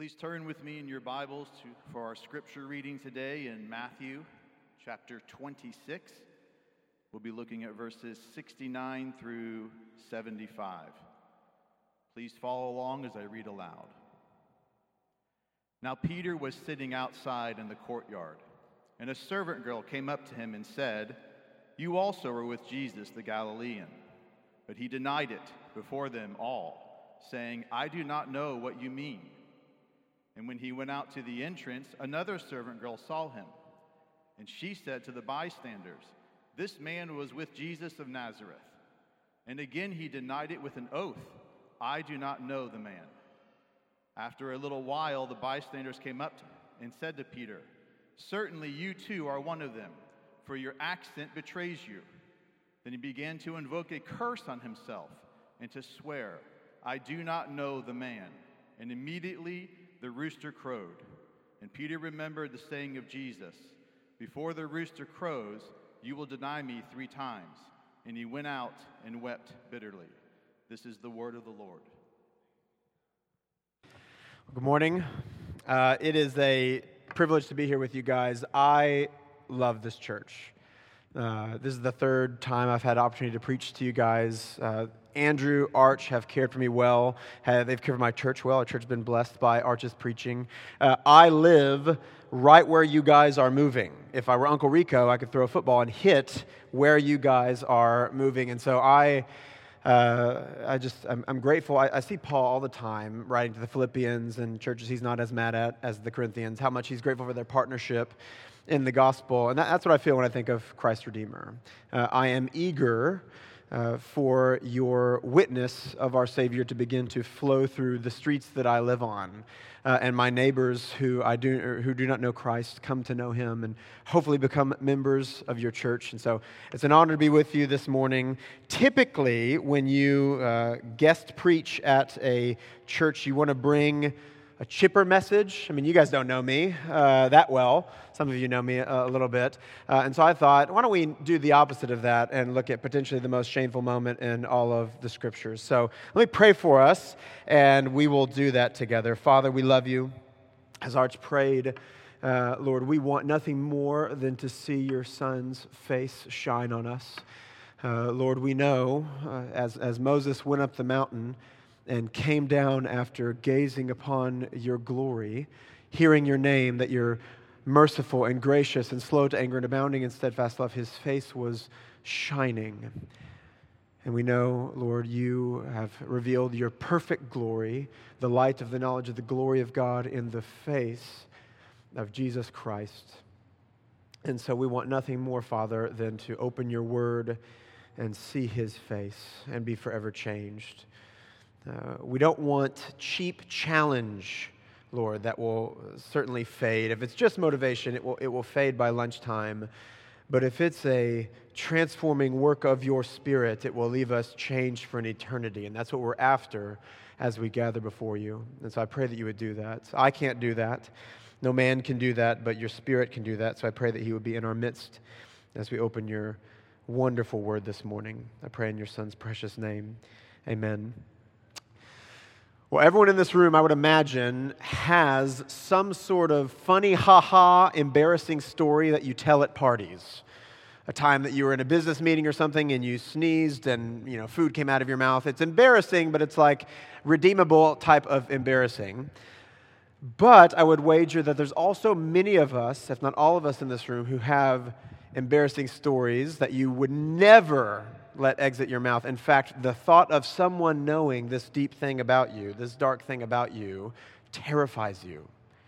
Please turn with me in your Bibles for our scripture reading today in Matthew chapter 26. We'll be looking at verses 69 through 75. Please follow along as I read aloud. Now Peter was sitting outside in the courtyard, and a servant girl came up to him and said, "You also are with Jesus the Galilean." But he denied it before them all, saying, "I do not know what you mean." And when he went out to the entrance, another servant girl saw him. And she said to the bystanders, "This man was with Jesus of Nazareth." And again he denied it with an oath, "I do not know the man." After a little while, the bystanders came up and said to Peter, "Certainly you too are one of them, for your accent betrays you." Then he began to invoke a curse on himself and to swear, "I do not know the man." And immediately the rooster crowed. And Peter remembered the saying of Jesus, "Before the rooster crows, you will deny me 3 times." And he went out and wept bitterly. This is the word of the Lord. Good morning. It is a privilege to be here with you guys. I love this church. This is the 3rd time I've had opportunity to preach to you guys. Andrew, Arch have cared for me well. They've cared for my church well. Our church has been blessed by Arch's preaching. I live right where you guys are moving. If I were Uncle Rico, I could throw a football and hit where you guys are moving. And so I'm grateful. I see Paul all the time writing to the Philippians and churches he's not as mad at as the Corinthians, how much he's grateful for their partnership in the gospel. And that's what I feel when I think of Christ Redeemer. I am eager for your witness of our Savior to begin to flow through the streets that I live on, and my neighbors who do not know Christ come to know Him and hopefully become members of your church. And so it's an honor to be with you this morning. Typically, when you guest preach at a church, you want to bring a chipper message. I mean, you guys don't know me that well. Some of you know me a little bit. And so I thought, why don't we do the opposite of that and look at potentially the most shameful moment in all of the Scriptures. So let me pray for us, and we will do that together. Father, we love you. As Arch prayed, Lord, we want nothing more than to see your Son's face shine on us. Lord, we know, as Moses went up the mountain and came down after gazing upon your glory, hearing your name, that you're merciful and gracious and slow to anger and abounding in steadfast love, his face was shining. And we know, Lord, you have revealed your perfect glory, the light of the knowledge of the glory of God in the face of Jesus Christ. And so we want nothing more, Father, than to open your word and see his face and be forever changed. We don't want cheap challenge, Lord, that will certainly fade. If it's just motivation, it will fade by lunchtime. But if it's a transforming work of your Spirit, it will leave us changed for an eternity. And that's what we're after as we gather before you. And so I pray that you would do that. I can't do that. No man can do that, but your Spirit can do that. So I pray that he would be in our midst as we open your wonderful word this morning. I pray in your Son's precious name. Amen. Well, everyone in this room, I would imagine, has some sort of funny, embarrassing story that you tell at parties. A time that you were in a business meeting or something and you sneezed and, food came out of your mouth. It's embarrassing, but it's like redeemable type of embarrassing. But I would wager that there's also many of us, if not all of us in this room, who have embarrassing stories that you would never let exit your mouth. In fact, the thought of someone knowing this deep thing about you, this dark thing about you, terrifies you.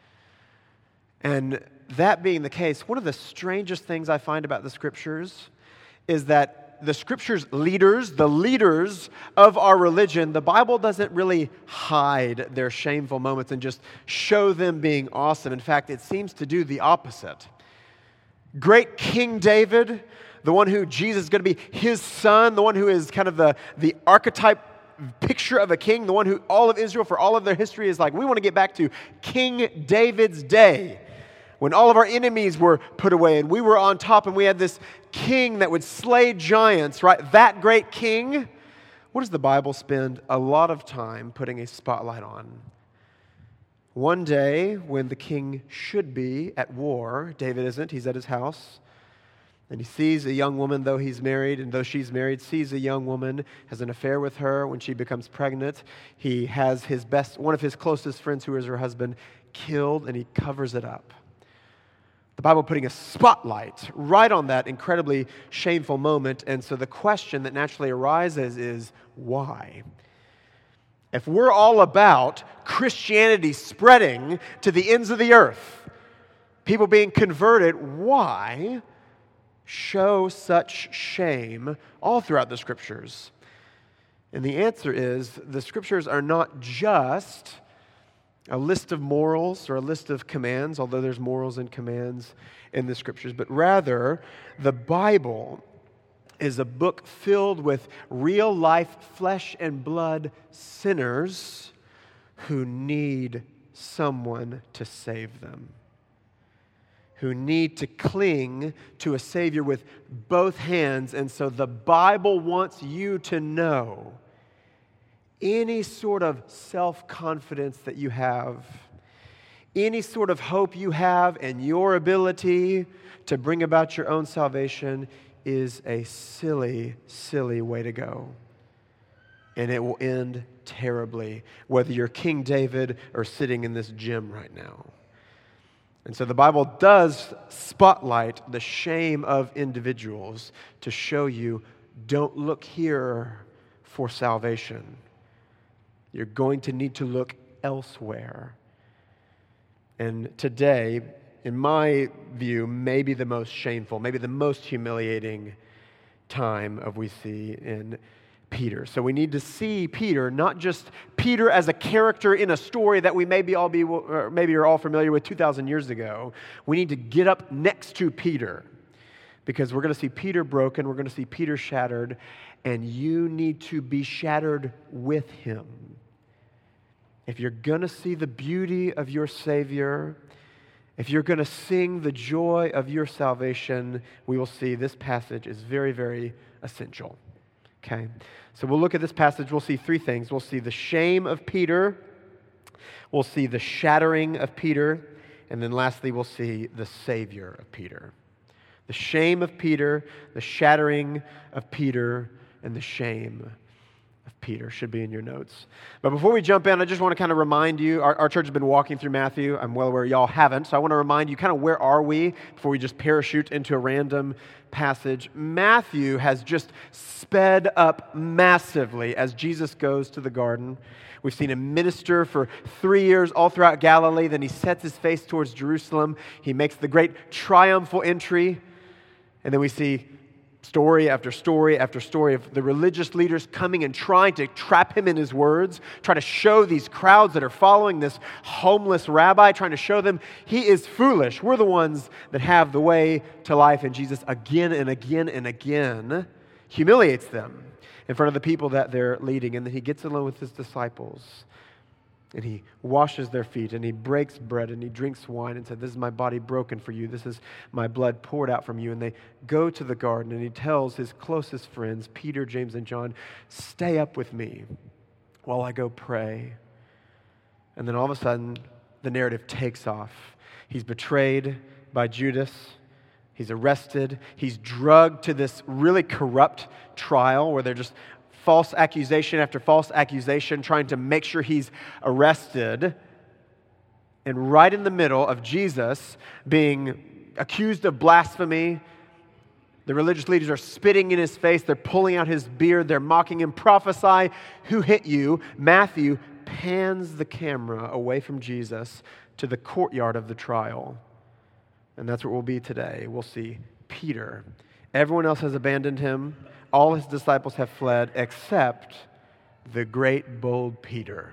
And that being the case, one of the strangest things I find about the Scriptures is that the Scriptures leaders, the leaders of our religion, the Bible doesn't really hide their shameful moments and just show them being awesome. In fact, it seems to do the opposite. Great King David, the one who Jesus is going to be his son, the one who is kind of the archetype picture of a king, the one who all of Israel for all of their history is like, we want to get back to King David's day when all of our enemies were put away and we were on top and we had this king that would slay giants, right? That great king. What does the Bible spend a lot of time putting a spotlight on? One day, when the king should be at war, David isn't, he's at his house, and he sees a young woman, though he's married, and though she's married, sees a young woman, has an affair with her. When she becomes pregnant, he has one of his closest friends, who is her husband, killed, and he covers it up. The Bible putting a spotlight right on that incredibly shameful moment. And so the question that naturally arises is, why? If we're all about Christianity spreading to the ends of the earth, people being converted, why show such shame all throughout the Scriptures? And the answer is, the Scriptures are not just a list of morals or a list of commands, although there's morals and commands in the Scriptures, but rather the Bible is a book filled with real-life, flesh and blood sinners who need someone to save them, who need to cling to a Savior with both hands. And so the Bible wants you to know any sort of self-confidence that you have, any sort of hope you have in your ability to bring about your own salvation is a silly, silly way to go. And it will end terribly, whether you're King David or sitting in this gym right now. And so the Bible does spotlight the shame of individuals to show you, don't look here for salvation. You're going to need to look elsewhere. And today, in my view, maybe the most shameful, maybe the most humiliating time of we see in Peter. So we need to see Peter, not just Peter as a character in a story that we maybe are all familiar with 2,000 years ago. We need to get up next to Peter, because we're going to see Peter broken, we're going to see Peter shattered, and you need to be shattered with him. If you're going to see the beauty of your Savior, if you're going to sing the joy of your salvation, we will see this passage is very, very essential. Okay? So we'll look at this passage. We'll see three things. We'll see the shame of Peter. We'll see the shattering of Peter. And then lastly, we'll see the Savior of Peter. The shame of Peter, the shattering of Peter, and the shame of Peter should be in your notes. But before we jump in, I just want to kind of remind you, our church has been walking through Matthew. I'm well aware y'all haven't, so I want to remind you kind of where are we before we just parachute into a random passage. Matthew has just sped up massively as Jesus goes to the garden. We've seen him minister for 3 years all throughout Galilee. Then he sets his face towards Jerusalem. He makes the great triumphal entry. And then we see story after story after story of the religious leaders coming and trying to trap him in his words, trying to show these crowds that are following this homeless rabbi, trying to show them he is foolish. We're the ones that have the way to life. And Jesus again and again and again humiliates them in front of the people that they're leading. And then he gets alone with his disciples and he washes their feet, and he breaks bread, and he drinks wine, and said, "This is my body broken for you. This is my blood poured out from you." And they go to the garden, and he tells his closest friends, Peter, James, and John, "Stay up with me while I go pray." And then all of a sudden, the narrative takes off. He's betrayed by Judas. He's arrested. He's drugged to this really corrupt trial where they're just false accusation after false accusation, trying to make sure he's arrested. And right in the middle of Jesus being accused of blasphemy, the religious leaders are spitting in his face. They're pulling out his beard. They're mocking him. "Prophesy, who hit you?" Matthew pans the camera away from Jesus to the courtyard of the trial. And that's where we'll be today. We'll see Peter. Everyone else has abandoned him. All his disciples have fled except the great, bold Peter,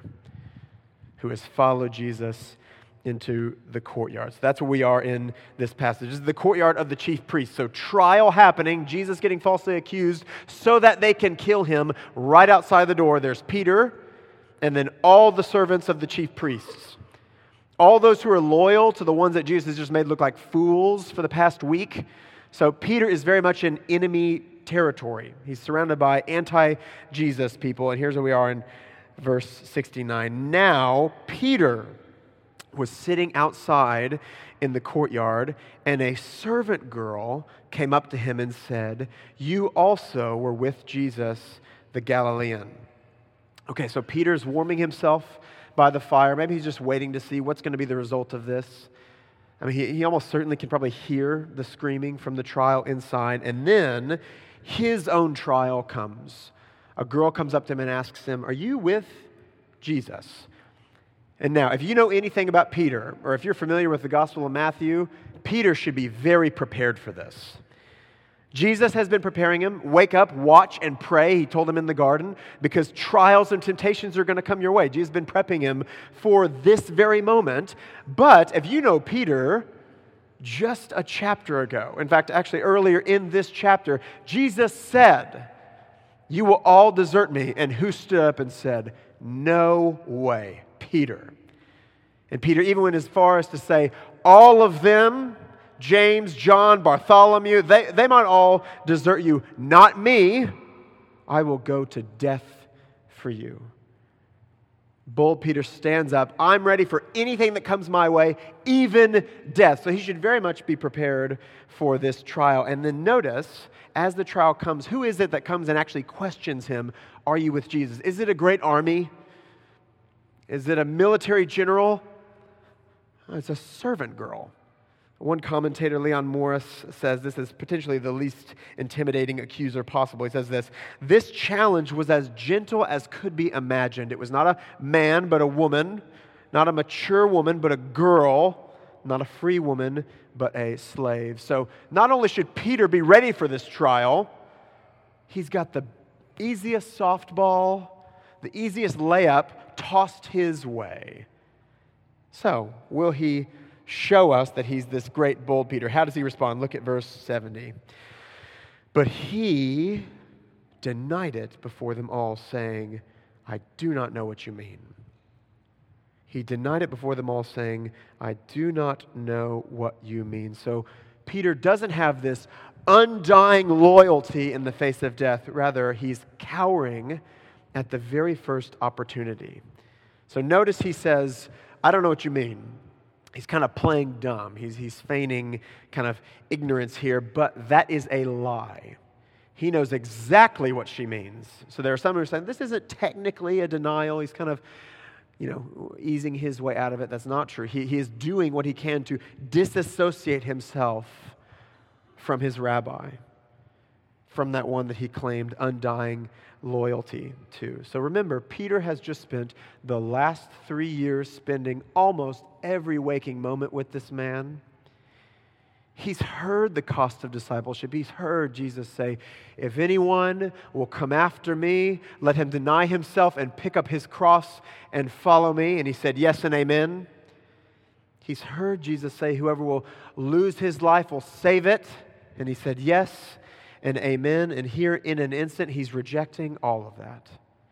who has followed Jesus into the courtyard. So that's where we are in this passage. This is the courtyard of the chief priests. So trial happening, Jesus getting falsely accused so that they can kill him. Right outside the door, there's Peter and then all the servants of the chief priests. All those who are loyal to the ones that Jesus has just made look like fools for the past week. So Peter is very much in enemy territory. He's surrounded by anti-Jesus people. And here's where we are in verse 69. Now Peter, was sitting outside in the courtyard, and a servant girl came up to him and said, "You also were with Jesus the Galilean." Okay, so Peter's warming himself by the fire. Maybe he's just waiting to see what's going to be the result of this. I mean, he almost certainly can probably hear the screaming from the trial inside. And then his own trial comes. A girl comes up to him and asks him, "Are you with Jesus?" And now, if you know anything about Peter, or if you're familiar with the Gospel of Matthew, Peter should be very prepared for this. Jesus has been preparing him. Wake up, watch, and pray, he told him in the garden, because trials and temptations are going to come your way. Jesus has been prepping him for this very moment. But if you know Peter, just a chapter ago, in fact, actually earlier in this chapter, Jesus said, "You will all desert me." And who stood up and said, "No way"? Peter. And Peter even went as far as to say, all of them, James, John, Bartholomew, they might all desert you. Not me. I will go to death for you. Bold Peter stands up. I'm ready for anything that comes my way, even death. So he should very much be prepared for this trial. And then notice, as the trial comes, who is it that comes and actually questions him? Are you with Jesus? Is it a great army? Is it a military general? It's a servant girl. One commentator, Leon Morris, says this is potentially the least intimidating accuser possible. He says this challenge was as gentle as could be imagined. It was not a man, but a woman, not a mature woman, but a girl, not a free woman, but a slave. So not only should Peter be ready for this trial, he's got the easiest softball, the easiest layup tossed his way. So, will he show us that he's this great, bold Peter? How does he respond? Look at verse 70. But he denied it before them all, saying, "I do not know what you mean." He denied it before them all, saying, "I do not know what you mean." So, Peter doesn't have this undying loyalty in the face of death. Rather, he's cowering at the very first opportunity. So notice he says, "I don't know what you mean." He's kind of playing dumb. He's feigning kind of ignorance here, but that is a lie. He knows exactly what she means. So there are some who are saying, this isn't technically a denial. He's kind of, easing his way out of it. That's not true. He is doing what he can to disassociate himself from his rabbi, from that one that he claimed undying loyalty to. So remember, Peter has just spent the last 3 years spending almost every waking moment with this man. He's heard the cost of discipleship. He's heard Jesus say, "If anyone will come after me, let him deny himself and pick up his cross and follow me." And he said, "Yes and amen." He's heard Jesus say, "Whoever will lose his life will save it." And he said, "Yes and amen." And here in an instant, he's rejecting all of that.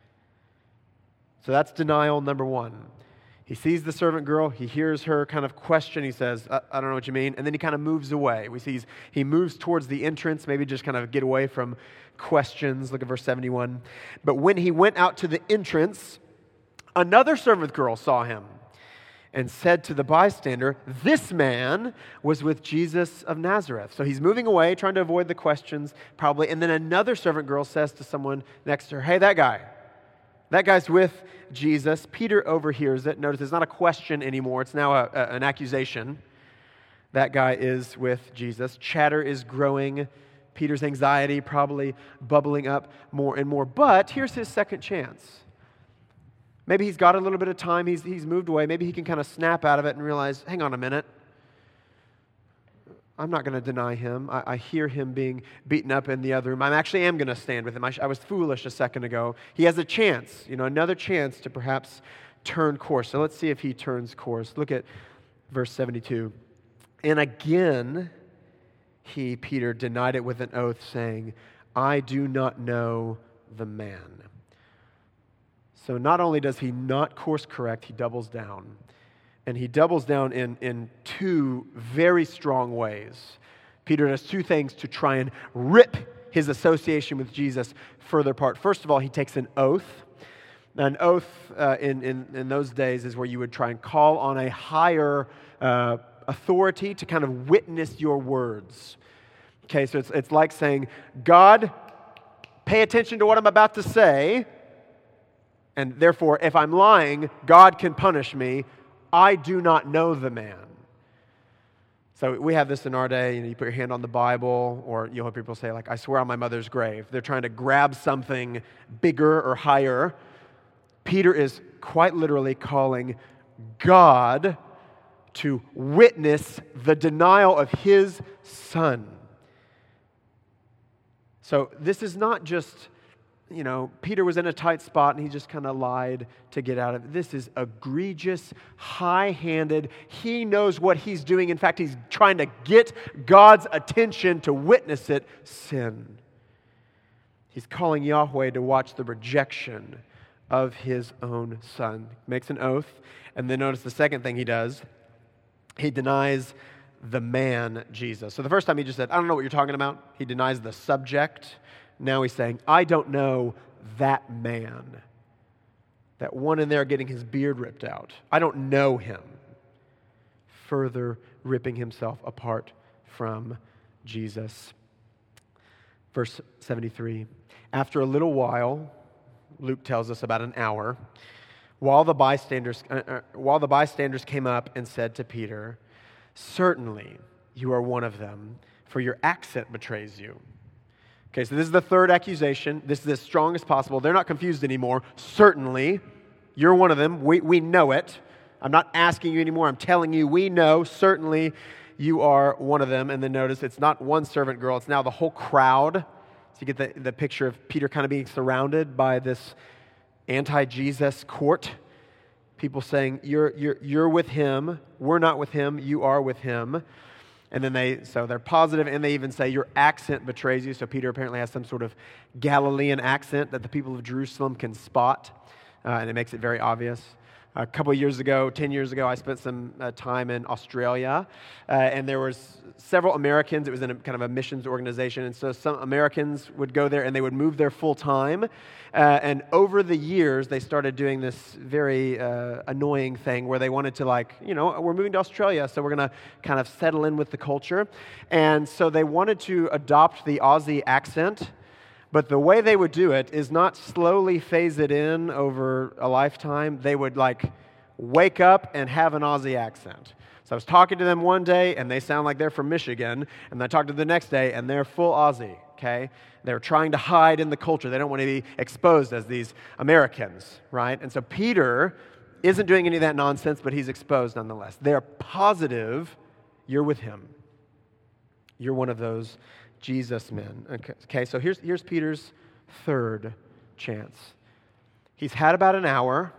So that's denial number one. He sees the servant girl. He hears her kind of question. He says, I don't know what you mean. And then he kind of moves away. We see he moves towards the entrance, maybe just kind of get away from questions. Look at verse 71. But when he went out to the entrance, another servant girl saw him and said to the bystander, "This man was with Jesus of Nazareth." So he's moving away, trying to avoid the questions, probably. And then another servant girl says to someone next to her, "Hey, that guy's with Jesus." Peter overhears it. Notice it's not a question anymore. It's now an accusation. That guy is with Jesus. Chatter is growing. Peter's anxiety probably bubbling up more and more. But here's his second chance. Maybe he's got a little bit of time. He's moved away. Maybe he can kind of snap out of it and realize, hang on a minute. I'm not going to deny him. I hear him being beaten up in the other room. I actually am going to stand with him. I was foolish a second ago. He has a chance, another chance to perhaps turn course. So let's see if he turns course. Look at verse 72. And again, Peter, denied it with an oath, saying, "I do not know the man." So not only does he not course correct, he doubles down. And he doubles down in two very strong ways. Peter does two things to try and rip his association with Jesus further apart. First of all, he takes an oath. An oath in those days is where you would try and call on a higher authority to kind of witness your words. Okay, so it's like saying, God, pay attention to what I'm about to say, and therefore, if I'm lying, God can punish me. I do not know the man. So we have this in our day, you put your hand on the Bible, or you'll hear people say, like, I swear on my mother's grave. They're trying to grab something bigger or higher. Peter is quite literally calling God to witness the denial of his Son. So this is not just, Peter was in a tight spot and he just kind of lied to get out of it. This is egregious, high-handed. He knows what he's doing. In fact, he's trying to get God's attention to witness it, sin. He's calling Yahweh to watch the rejection of his own Son. He makes an oath, and then notice the second thing he does. He denies the man, Jesus. So the first time he just said, I don't know what you're talking about. He denies the subject. Now he's saying, I don't know that man. That one in there getting his beard ripped out. I don't know him. Further ripping himself apart from Jesus. Verse 73. After a little while, Luke tells us about an hour, while the bystanders came up and said to Peter, certainly you are one of them, for your accent betrays you. Okay, so this is the third accusation. This is as strong as possible. They're not confused anymore. Certainly, you're one of them. We know it. I'm not asking you anymore. I'm telling you, we know. Certainly, you are one of them. And then notice, it's not one servant girl. It's now the whole crowd. So you get the picture of Peter kind of being surrounded by this anti-Jesus court. People saying, you're with him. We're not with him. You are with him. And then they're positive, and they even say your accent betrays you. So Peter apparently has some sort of Galilean accent that the people of Jerusalem can spot, and it makes it very obvious. A couple of years ago, 10 years ago, I spent some time in Australia, and there was several Americans. It was in a kind of a missions organization, and so some Americans would go there, and they would move there full time. And over the years, they started doing this very annoying thing where they wanted to, we're moving to Australia, so we're going to kind of settle in with the culture. And so they wanted to adopt the Aussie accent. But the way they would do it is not slowly phase it in over a lifetime. They would wake up and have an Aussie accent. So I was talking to them one day and they sound like they're from Michigan. And I talked to them the next day and they're full Aussie, okay? They're trying to hide in the culture. They don't want to be exposed as these Americans, right? And so Peter isn't doing any of that nonsense, but he's exposed nonetheless. They're positive you're with him. You're one of those Jesus men. Okay, so here's Peter's third chance. He's had about an hour,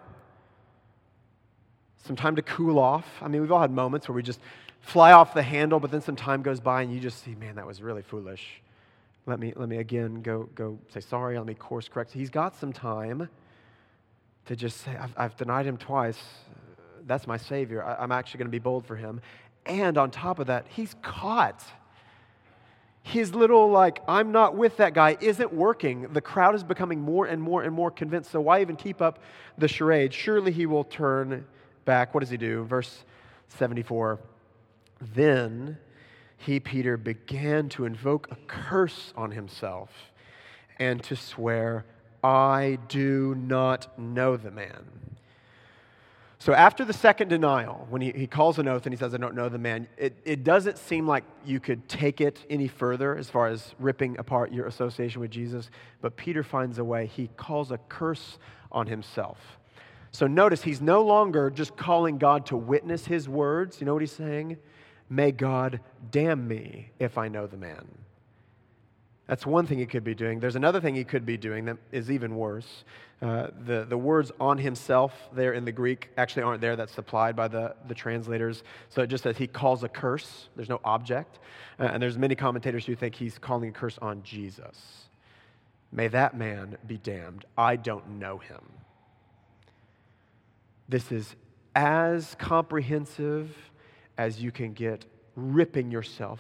some time to cool off. I mean, we've all had moments where we just fly off the handle, but then some time goes by and you just see, man, that was really foolish. Let me again go say sorry. Let me course correct. He's got some time to just say, I've denied him twice. That's my Savior. I'm actually going to be bold for him. And on top of that, he's caught. His little, I'm not with that guy isn't working. The crowd is becoming more and more and more convinced. So why even keep up the charade? Surely he will turn back. What does he do? Verse 74. Then he, Peter, began to invoke a curse on himself and to swear, I do not know the man. So after the second denial, when he calls an oath and he says, I don't know the man, it doesn't seem like you could take it any further as far as ripping apart your association with Jesus. But Peter finds a way. He calls a curse on himself. So notice, he's no longer just calling God to witness his words. You know what he's saying? May God damn me if I know the man. That's one thing he could be doing. There's another thing he could be doing that is even worse. The words on himself there in the Greek actually aren't there. That's supplied by the translators. So it just says he calls a curse. There's no object. And there's many commentators who think he's calling a curse on Jesus. May that man be damned. I don't know him. This is as comprehensive as you can get, ripping yourself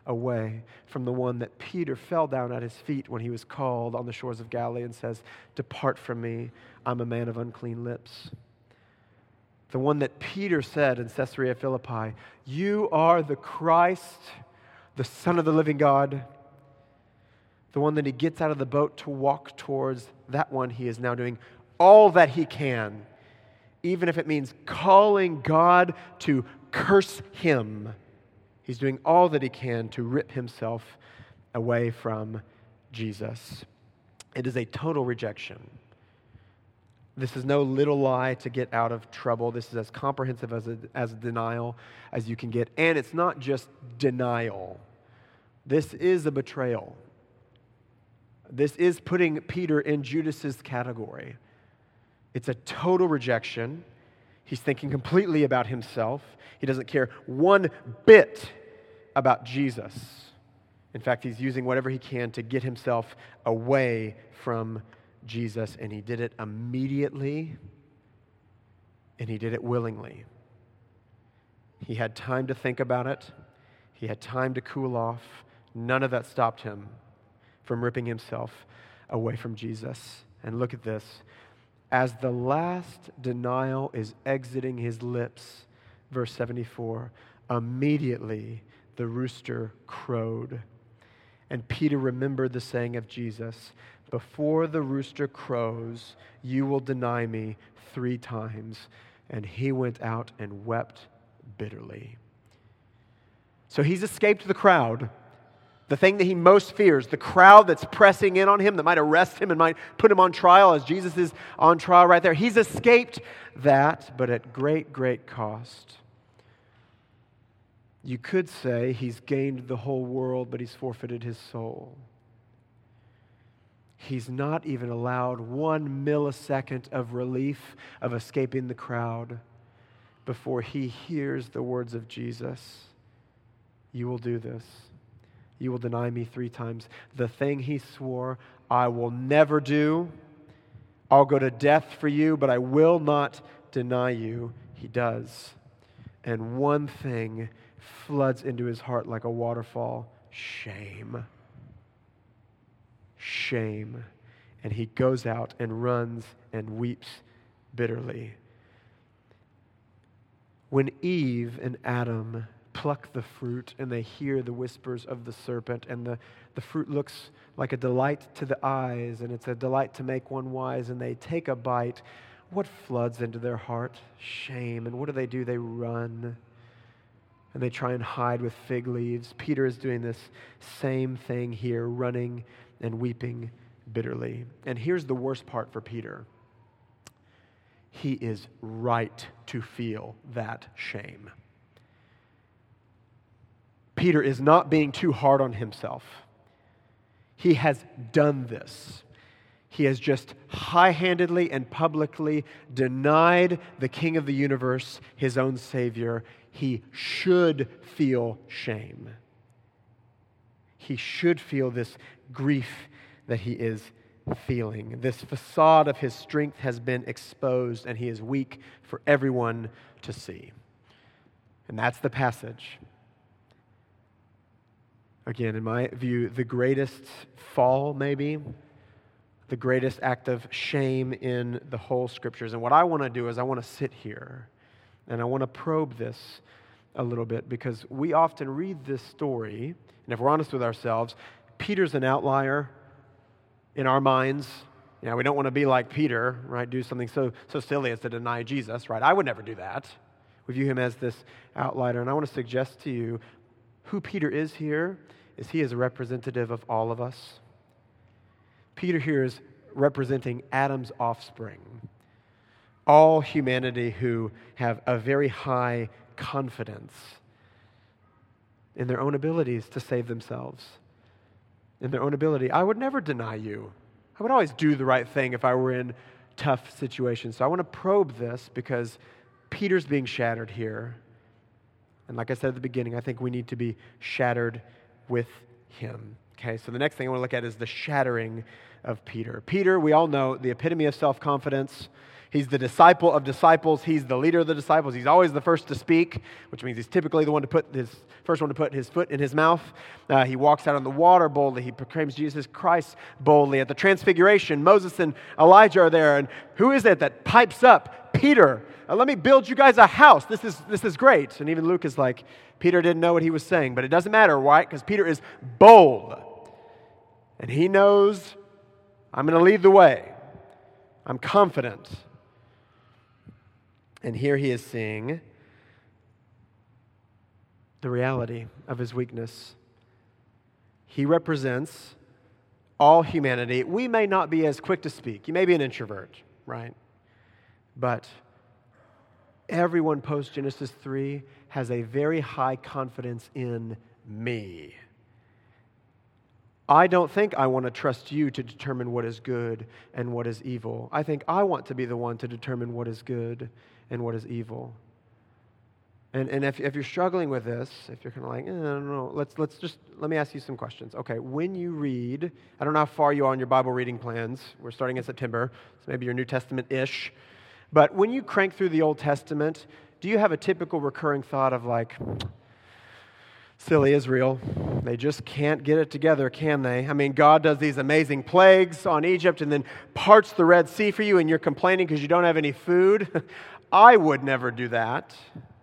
away from the one that Peter fell down at his feet when he was called on the shores of Galilee and says, "Depart from me, I'm a man of unclean lips." The one that Peter said in Caesarea Philippi, "You are the Christ, the Son of the living God." The one that he gets out of the boat to walk towards, that one he is now doing all that he can, even if it means calling God to curse him. He's doing all that he can to rip himself away from Jesus. It is a total rejection. This is no little lie to get out of trouble. This is as comprehensive as a denial as you can get. And it's not just denial. This is a betrayal. This is putting Peter in Judas's category. It's a total rejection. He's thinking completely about himself. He doesn't care one bit about Jesus. In fact, he's using whatever he can to get himself away from Jesus, and he did it immediately, and he did it willingly. He had time to think about it. He had time to cool off. None of that stopped him from ripping himself away from Jesus. And look at this. As the last denial is exiting his lips, verse 74, immediately the rooster crowed. And Peter remembered the saying of Jesus, "Before the rooster crows, you will deny me 3 times." And he went out and wept bitterly. So he's escaped the crowd. The thing that he most fears, the crowd that's pressing in on him, that might arrest him and might put him on trial as Jesus is on trial right there. He's escaped that, but at great, great cost. You could say he's gained the whole world, but he's forfeited his soul. He's not even allowed 1 millisecond of relief of escaping the crowd before he hears the words of Jesus. You will do this. You will deny me 3 times. The thing he swore, I will never do. I'll go to death for you, but I will not deny you. He does. And one thing floods into his heart like a waterfall: shame. Shame. And he goes out and runs and weeps bitterly. When Eve and Adam pluck the fruit and they hear the whispers of the serpent, and the fruit looks like a delight to the eyes, and it's a delight to make one wise, and they take a bite, what floods into their heart? Shame. And what do? They run. And they try and hide with fig leaves. Peter is doing this same thing here, running and weeping bitterly. And here's the worst part for Peter. He is right to feel that shame. Peter is not being too hard on himself. He has done this. He has just high-handedly and publicly denied the King of the universe, his own Savior. He should feel shame. He should feel this grief that he is feeling. This facade of his strength has been exposed, and he is weak for everyone to see. And that's the passage. Again, in my view, the greatest fall, maybe, the greatest act of shame in the whole Scriptures. And what I want to do is I want to sit here and I want to probe this a little bit, because we often read this story, and if we're honest with ourselves, Peter's an outlier in our minds. You know, we don't want to be like Peter, right? Do something so silly as to deny Jesus, right? I would never do that. We view him as this outlier, and I want to suggest to you who Peter is here is he is a representative of all of us. Peter here is representing Adam's offspring, all humanity who have a very high confidence in their own abilities to save themselves, in their own ability. I would never deny you. I would always do the right thing if I were in tough situations. So I want to probe this because Peter's being shattered here. And like I said at the beginning, I think we need to be shattered with him. Okay, so the next thing I want to look at is the shattering of Peter. Peter, we all know, the epitome of self-confidence. He's the disciple of disciples. He's the leader of the disciples. He's always the first to speak, which means he's typically the first one to put his foot in his mouth. He walks out on the water boldly. He proclaims Jesus Christ boldly. At the Transfiguration, Moses and Elijah are there. And who is it that pipes up? Peter. Let me build you guys a house. This is great. And even Luke is like, Peter didn't know what he was saying. But it doesn't matter, right? Because Peter is bold. And he knows, I'm going to lead the way. I'm confident. And here he is seeing the reality of his weakness. He represents all humanity. We may not be as quick to speak. You may be an introvert, right? But everyone post-Genesis 3 has a very high confidence in me. I don't think I want to trust you to determine what is good and what is evil. I think I want to be the one to determine what is good and what is evil. And if you're struggling with this, if you're kind of like, I don't know, let me ask you some questions. Okay, when you read, I don't know how far you are on your Bible reading plans. We're starting in September, so maybe you're New Testament-ish. But when you crank through the Old Testament, do you have a typical recurring thought of like, silly Israel, they just can't get it together, can they? I mean, God does these amazing plagues on Egypt and then parts the Red Sea for you and you're complaining because you don't have any food. I would never do that.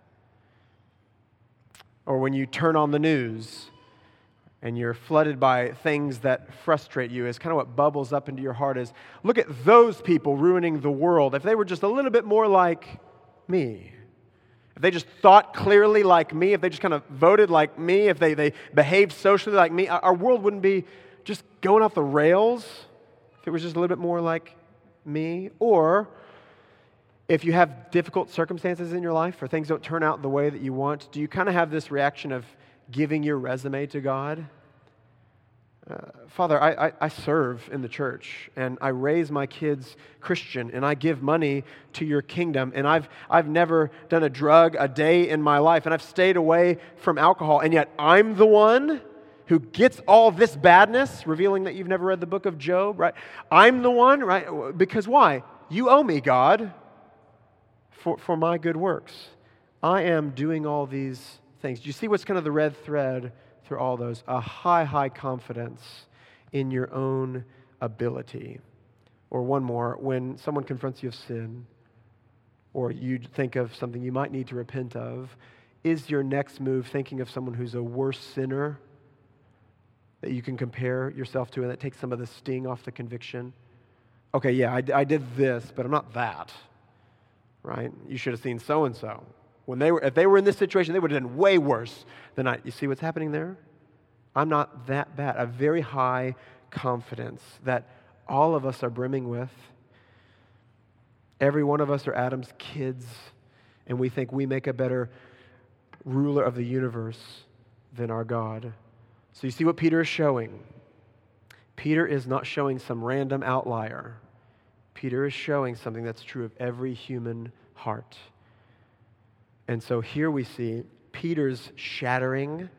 Or when you turn on the news and you're flooded by things that frustrate you, is kind of what bubbles up into your heart is, look at those people ruining the world. If they were just a little bit more like me, if they just thought clearly like me, if they just kind of voted like me, if they behaved socially like me, our world wouldn't be just going off the rails if it was just a little bit more like me. Or if you have difficult circumstances in your life or things don't turn out the way that you want, do you kind of have this reaction of giving your resume to God? Father, I serve in the church, and I raise my kids Christian, and I give money to your kingdom, and I've never done a drug a day in my life, and I've stayed away from alcohol, and yet I'm the one who gets all this badness, revealing that you've never read the book of Job, right? I'm the one, right? Because why? You owe me, God, for my good works. I am doing all these things. Do you see what's kind of the red thread through all those? A high confidence in your own ability. Or one more, when someone confronts you of sin, or you think of something you might need to repent of, is your next move thinking of someone who's a worse sinner that you can compare yourself to and that takes some of the sting off the conviction? Okay, yeah, I did this, but I'm not that, right? You should have seen so-and-so. If they were in this situation, they would have done way worse than I. You see what's happening there? I'm not that bad. A very high confidence that all of us are brimming with. Every one of us are Adam's kids, and we think we make a better ruler of the universe than our God. So you see what Peter is showing? Peter is not showing some random outlier. Peter is showing something that's true of every human heart. And so here we see Peter's shattering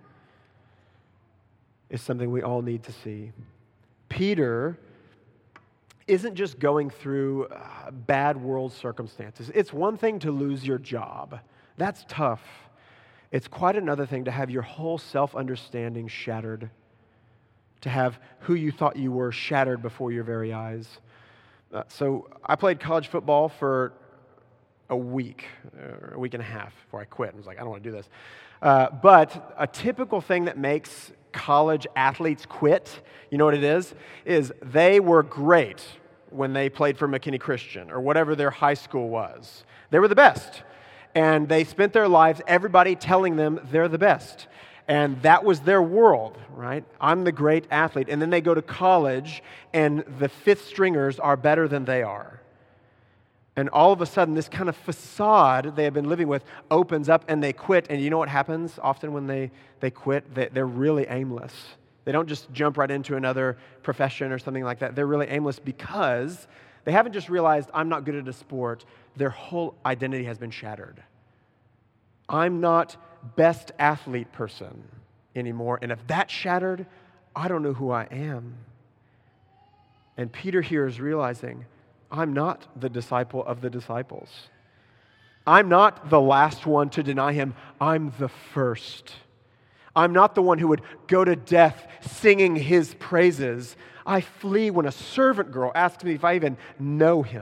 is something we all need to see. Peter isn't just going through bad world circumstances. It's one thing to lose your job. That's tough. It's quite another thing to have your whole self-understanding shattered, to have who you thought you were shattered before your very eyes. So I played college football for a week and a half before I quit. I was like, I don't want to do this. But a typical thing that makes college athletes quit, you know what it is they were great when they played for McKinney Christian or whatever their high school was. They were the best. And they spent their lives, everybody telling them they're the best. And that was their world, right? I'm the great athlete. And then they go to college, and the fifth stringers are better than they are. And all of a sudden, this kind of facade they have been living with opens up, and they quit. And you know what happens often when they quit? They're really aimless. They don't just jump right into another profession or something like that. They're really aimless because they haven't just realized, I'm not good at a sport. Their whole identity has been shattered. I'm not best athlete person anymore. And if that's shattered, I don't know who I am. And Peter here is realizing, I'm not the disciple of the disciples. I'm not the last one to deny him. I'm the first. I'm not the one who would go to death singing his praises. I flee when a servant girl asks me if I even know him.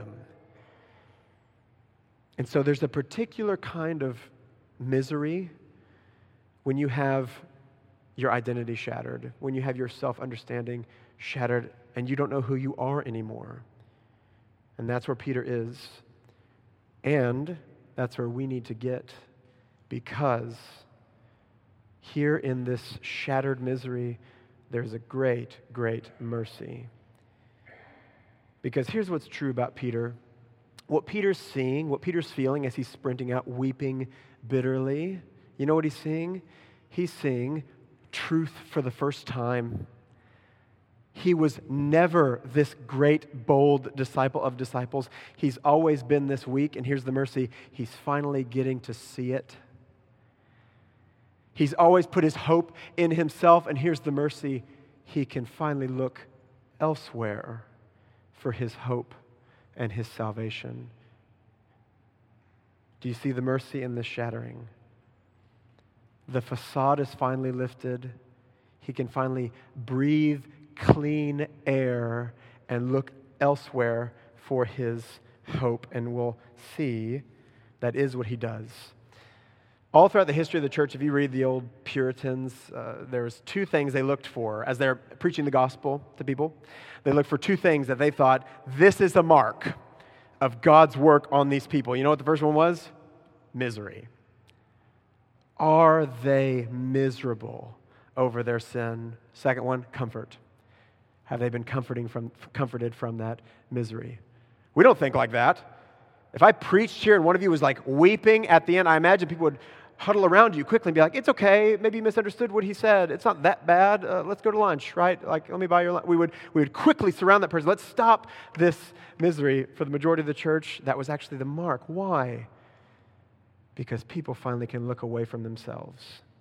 And so there's a particular kind of misery when you have your identity shattered, when you have your self-understanding shattered, and you don't know who you are anymore. And that's where Peter is. And that's where we need to get, because here in this shattered misery, there's a great, great mercy. Because here's what's true about Peter. What Peter's seeing, what Peter's feeling as he's sprinting out, weeping bitterly, you know what he's seeing? He's seeing truth for the first time. He was never this great, bold disciple of disciples. He's always been this weak, and here's the mercy. He's finally getting to see it. He's always put his hope in himself, and here's the mercy. He can finally look elsewhere for his hope and his salvation. Do you see the mercy in this shattering? The facade is finally lifted. He can finally breathe clean air and look elsewhere for his hope, and we'll see that is what he does. All throughout the history of the church, if you read the old Puritans, there's two things they looked for as they're preaching the gospel to people. They looked for two things that they thought, this is a mark of God's work on these people. You know what the first one was? Misery. Are they miserable over their sin? Second one, comfort. Have they been comforted from that misery? We don't think like that. If I preached here and one of you was like weeping at the end, I imagine people would huddle around you quickly and be like, it's okay, maybe you misunderstood what he said. It's not that bad. Let's go to lunch, right? Like, let me buy your lunch. We would quickly surround that person. Let's stop this misery. For the majority of the church, that was actually the mark. Why? Because people finally can look away from themselves.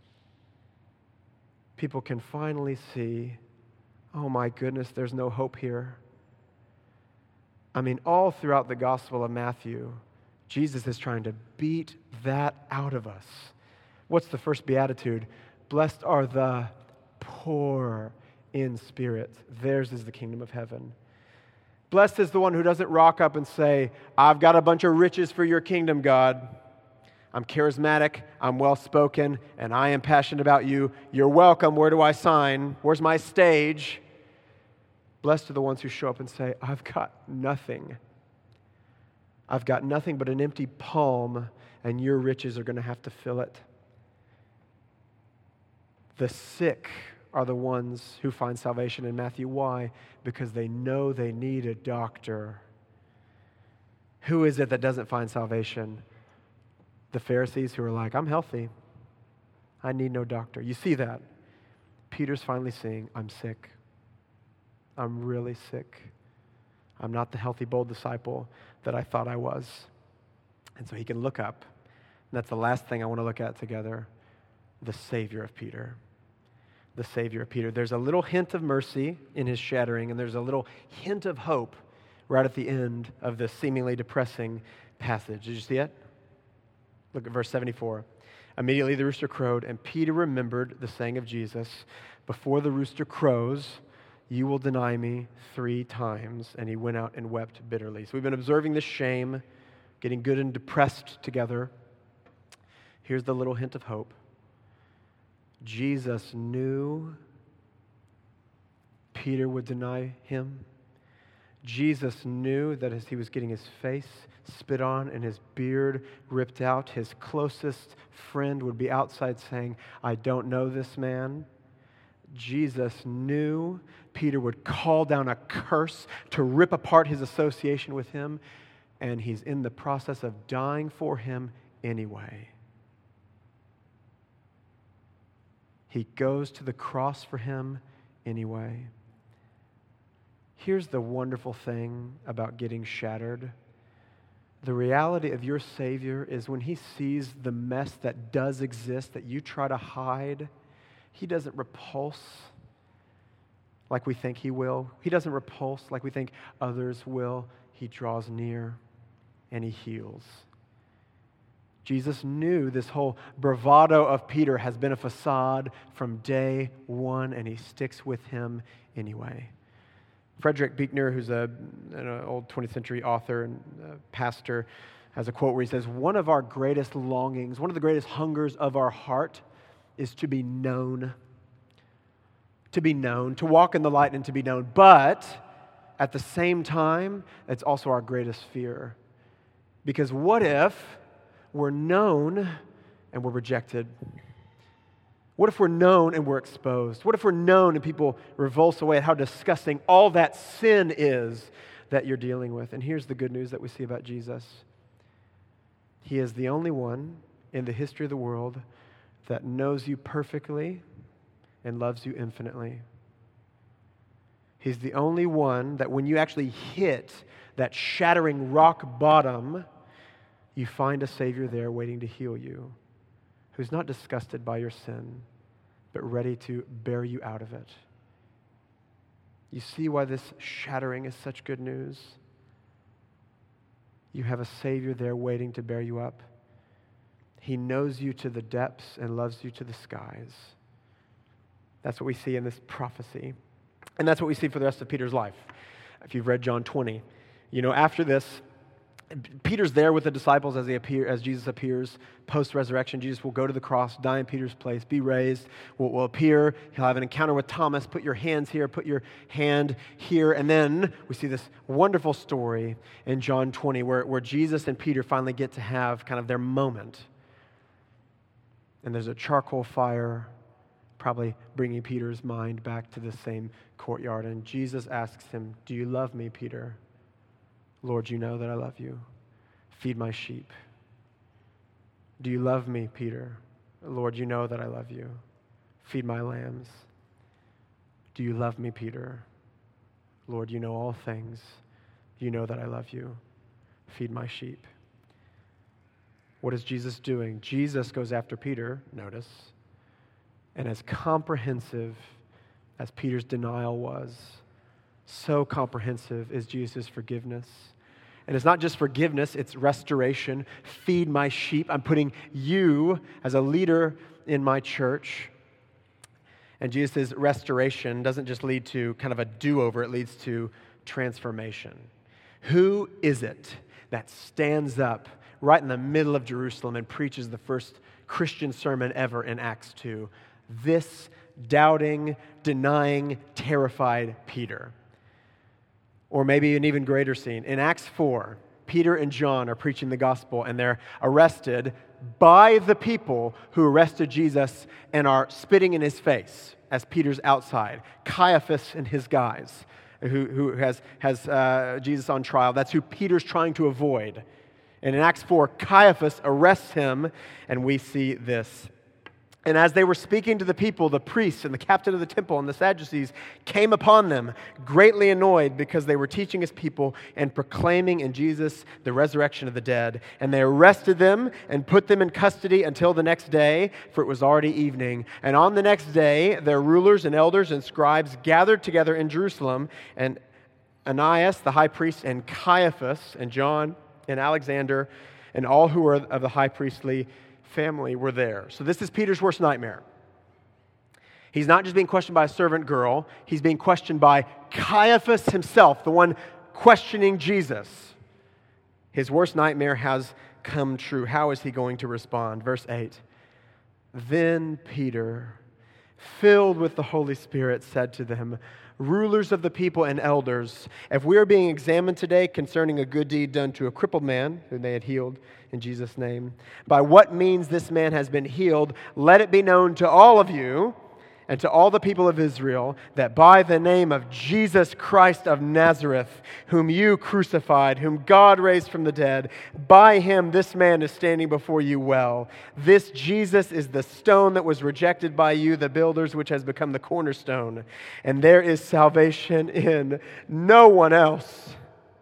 People can finally see, oh my goodness, there's no hope here. I mean, all throughout the Gospel of Matthew, Jesus is trying to beat that out of us. What's the first beatitude? Blessed are the poor in spirit. Theirs is the kingdom of heaven. Blessed is the one who doesn't rock up and say, I've got a bunch of riches for your kingdom, God. I'm charismatic, I'm well-spoken, and I am passionate about you. You're welcome. Where do I sign? Where's my stage? Blessed are the ones who show up and say, I've got nothing. I've got nothing but an empty palm, and your riches are going to have to fill it. The sick are the ones who find salvation in Matthew. Why? Because they know they need a doctor. Who is it that doesn't find salvation? The Pharisees who are like, I'm healthy. I need no doctor. You see that? Peter's finally saying, I'm sick. I'm really sick. I'm not the healthy, bold disciple that I thought I was. And so he can look up. And that's the last thing I want to look at together. The Savior of Peter. The Savior of Peter. There's a little hint of mercy in his shattering, and there's a little hint of hope right at the end of this seemingly depressing passage. Did you see it? Look at verse 74. Immediately the rooster crowed, and Peter remembered the saying of Jesus, before the rooster crows, you will deny me 3 times. And he went out and wept bitterly. So we've been observing this shame, getting good and depressed together. Here's the little hint of hope. Jesus knew Peter would deny him. Jesus knew that as he was getting his face spit on and his beard ripped out, his closest friend would be outside saying, I don't know this man. Jesus knew Peter would call down a curse to rip apart his association with him, and he's in the process of dying for him anyway. He goes to the cross for him anyway. Here's the wonderful thing about getting shattered. The reality of your Savior is when he sees the mess that does exist, that you try to hide, he doesn't repulse like we think he will. He doesn't repulse like we think others will. he draws near and he heals. Jesus knew this whole bravado of Peter has been a facade from day one, and he sticks with him anyway. Frederick Buechner, who's an old 20th century author and pastor, has a quote where he says, "One of our greatest longings, one of the greatest hungers of our heart is to be known. To be known, to walk in the light and to be known. But at the same time, it's also our greatest fear. Because what if we're known and we're rejected? What if we're known and we're exposed? What if we're known and people revulse away at how disgusting all that sin is that you're dealing with?" And here's the good news that we see about Jesus. He is the only one in the history of the world that knows you perfectly and loves you infinitely. He's the only one that when you actually hit that shattering rock bottom, you find a Savior there waiting to heal you, who's not disgusted by your sin, but ready to bear you out of it. You see why this shattering is such good news? You have a Savior there waiting to bear you up. He knows you to the depths and loves you to the skies. That's what we see in this prophecy. And that's what we see for the rest of Peter's life. If you've read John 20, after this, Peter's there with the disciples as Jesus appears post-resurrection. Jesus will go to the cross, die in Peter's place, be raised, will appear. He'll have an encounter with Thomas. Put your hands here, put your hand here. And then we see this wonderful story in John 20 where Jesus and Peter finally get to have kind of their moment. And there's a charcoal fire, probably bringing Peter's mind back to the same courtyard. And Jesus asks him, "Do you love me, Peter?" "Lord, you know that I love you. Feed my sheep." "Do you love me, Peter?" "Lord, you know that I love you. Feed my lambs." "Do you love me, Peter?" "Lord, you know all things. You know that I love you. Feed my sheep." What is Jesus doing? Jesus goes after Peter, notice, and as comprehensive as Peter's denial was, so comprehensive is Jesus' forgiveness. And it's not just forgiveness, it's restoration. Feed my sheep. I'm putting you as a leader in my church. And Jesus' restoration doesn't just lead to kind of a do-over, it leads to transformation. Who is it that stands up right in the middle of Jerusalem and preaches the first Christian sermon ever in Acts 2? This doubting, denying, terrified Peter. Or maybe an even greater scene. In Acts 4, Peter and John are preaching the gospel, and they're arrested by the people who arrested Jesus and are spitting in his face as Peter's outside. Caiaphas and his guys, who has Jesus on trial. That's who Peter's trying to avoid. And in Acts 4, Caiaphas arrests him, and we see this. "And as they were speaking to the people, the priests and the captain of the temple and the Sadducees came upon them, greatly annoyed because they were teaching his people and proclaiming in Jesus the resurrection of the dead. And they arrested them and put them in custody until the next day, for it was already evening. And on the next day, their rulers and elders and scribes gathered together in Jerusalem, and Ananias, the high priest, and Caiaphas, and John, and Alexander, and all who were of the high priestly family were there." So this is Peter's worst nightmare. He's not just being questioned by a servant girl, he's being questioned by Caiaphas himself, the one questioning Jesus. His worst nightmare has come true. How is he going to respond? Verse 8, "Then Peter, filled with the Holy Spirit, said to them, 'Rulers of the people and elders, if we are being examined today concerning a good deed done to a crippled man whom they had healed in Jesus' name, by what means this man has been healed, let it be known to all of you and to all the people of Israel that by the name of Jesus Christ of Nazareth, whom you crucified, whom God raised from the dead, by him this man is standing before you well. This Jesus is the stone that was rejected by you, the builders, which has become the cornerstone. And there is salvation in no one else,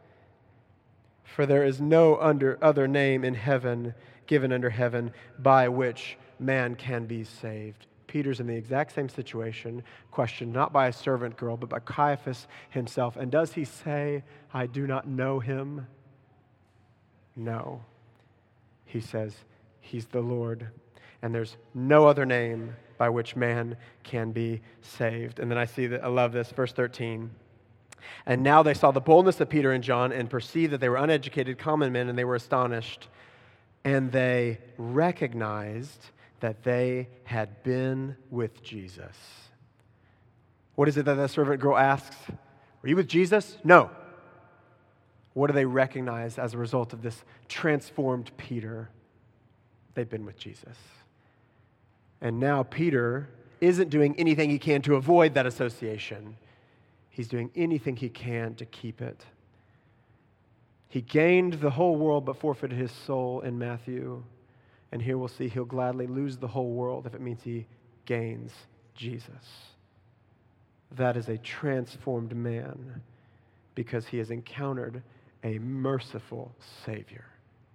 for there is no other name in heaven given under heaven by which man can be saved.'" Peter's in the exact same situation, questioned not by a servant girl, but by Caiaphas himself. And does he say, I do not know him? No. He says, he's the Lord, and there's no other name by which man can be saved. And then I love this, verse 13. And now they saw the boldness of Peter and John and perceived that they were uneducated common men, and they were astonished. And they recognized that they had been with Jesus. What is it that servant girl asks? Were you with Jesus? No. What do they recognize as a result of this transformed Peter? They've been with Jesus. And now Peter isn't doing anything he can to avoid that association. He's doing anything he can to keep it. He gained the whole world but forfeited his soul in Matthew. And here we'll see he'll gladly lose the whole world if it means he gains Jesus. That is a transformed man because he has encountered a merciful Savior.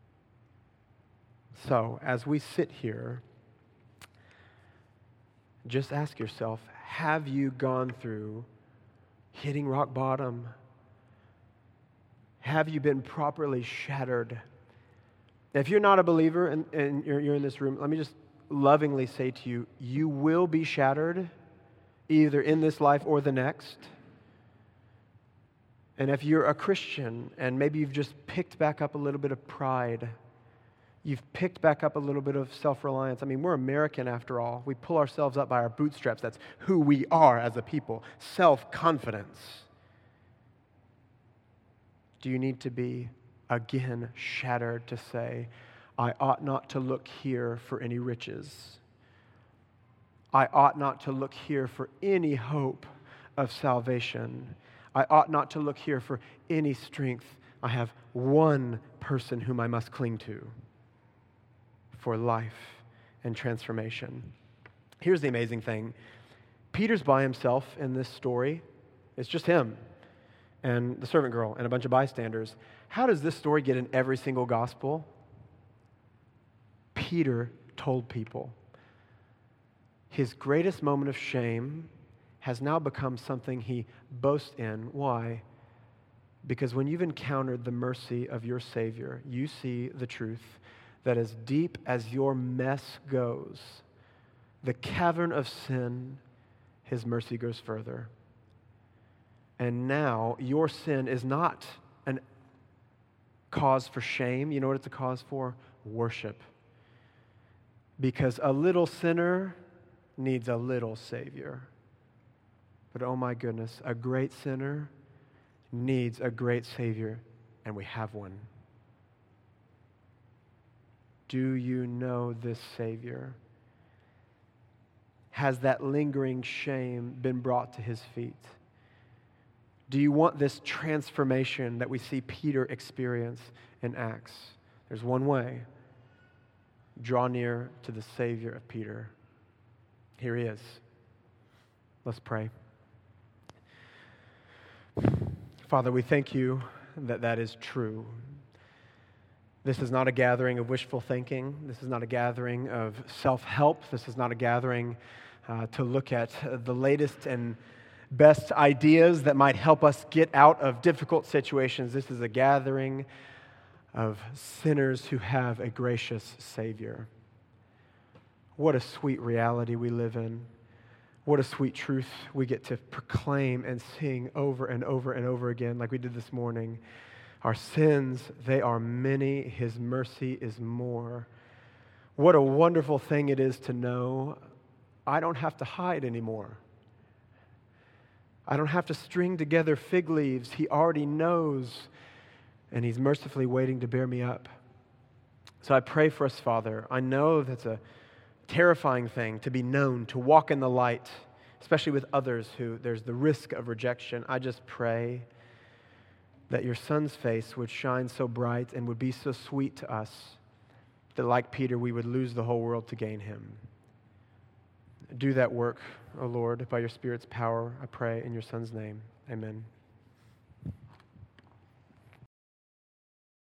So, as we sit here, just ask yourself, have you gone through hitting rock bottom? Have you been properly shattered? If you're not a believer and you're in this room, let me just lovingly say to you, you will be shattered either in this life or the next. And if you're a Christian and maybe you've just picked back up a little bit of pride, you've picked back up a little bit of self-reliance. I mean, we're American after all. We pull ourselves up by our bootstraps. That's who we are as a people. Self-confidence. Do you need to be again shattered to say, I ought not to look here for any riches. I ought not to look here for any hope of salvation. I ought not to look here for any strength. I have one person whom I must cling to for life and transformation. Here's the amazing thing. Peter's by himself in this story. It's just him and the servant girl and a bunch of bystanders. How does this story get in every single gospel? Peter told people. His greatest moment of shame has now become something he boasts in. Why? Because when you've encountered the mercy of your Savior, you see the truth that as deep as your mess goes, the cavern of sin, His mercy goes further. And now your sin is not a cause for shame. You know what it's a cause for? Worship. Because a little sinner needs a little Savior. But oh my goodness, a great sinner needs a great Savior, and we have one. Do you know this Savior? Has that lingering shame been brought to His feet? Do you want this transformation that we see Peter experience in Acts? There's one way. Draw near to the Savior of Peter. Here He is. Let's pray. Father, we thank You that that is true. This is not a gathering of wishful thinking. This is not a gathering of self-help. This is not a gathering to look at the latest and best ideas that might help us get out of difficult situations. This is a gathering of sinners who have a gracious Savior. What a sweet reality we live in. What a sweet truth we get to proclaim and sing over and over and over again, like we did this morning. Our sins, they are many. His mercy is more. What a wonderful thing it is to know I don't have to hide anymore. I don't have to string together fig leaves. He already knows, and He's mercifully waiting to bear me up. So I pray for us, Father. I know that's a terrifying thing to be known, to walk in the light, especially with others who there's the risk of rejection. I just pray that Your Son's face would shine so bright and would be so sweet to us that, like Peter, we would lose the whole world to gain Him. Do that work, O Lord, by Your Spirit's power, I pray in Your Son's name. Amen.